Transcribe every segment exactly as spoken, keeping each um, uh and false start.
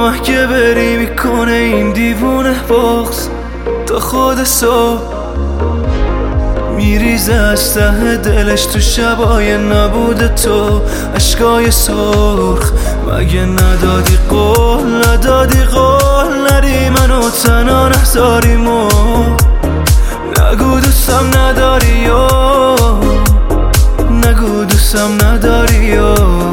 اگه بری میکنه این دیوونه بغض تا خود صبح میریزه از ته دلش تو شبای نبود تو عشقای سرخ. مگه ندادی قول ندادی قول نری منو تنها نذاریمو نگو دوستم نداری یا نگو دوستم نداری یا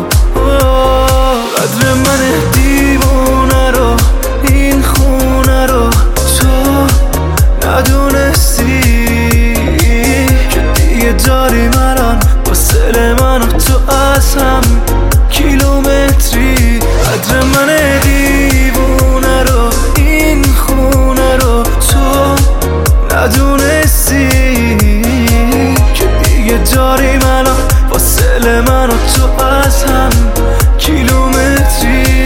قدر من دیوونه رو این خونه رو تو ندونستی که دیگه داری الان فاصله من و تو از هم کیلومتری. قدر من دیوونه رو این خونه رو تو ندونستی که دیگه داریم الان فاصله من و تو از هم کیلومتری.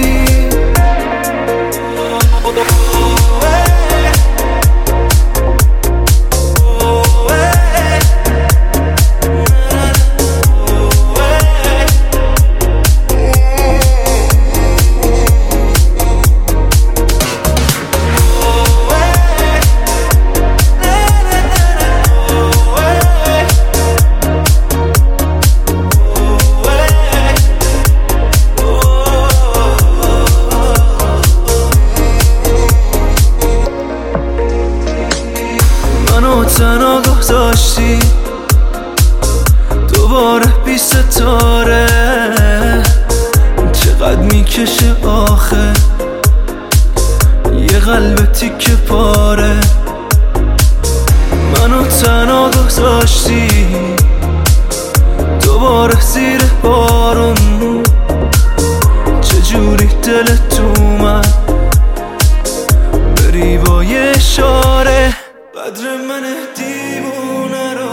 تنها گذاشتی دوباره بی ستاره چقدر میکشه آخه یه قلب تیکه پاره. منو تنها گذاشتی دوباره زیر بارون چجوری دلت اومد بری با یه اشاره. قدر من دیوونه رو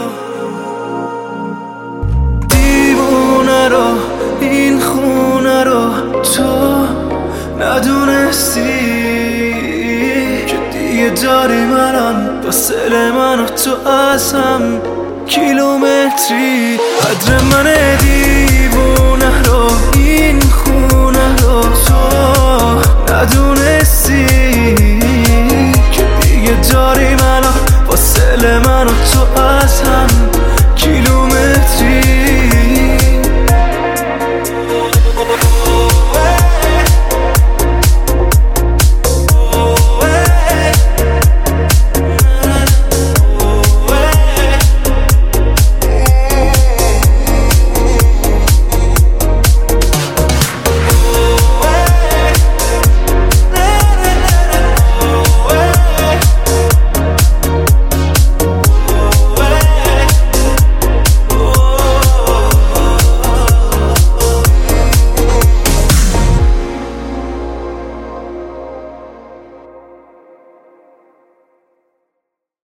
دیوونه رو این خونه رو تو ندونستی که دیگه داریم الان فاصله من و تو از هم کیلومتری. قدر من دیوونه رو این خونه رو تو ندونستی که دیگه داریم الان فاصله من و تو از هم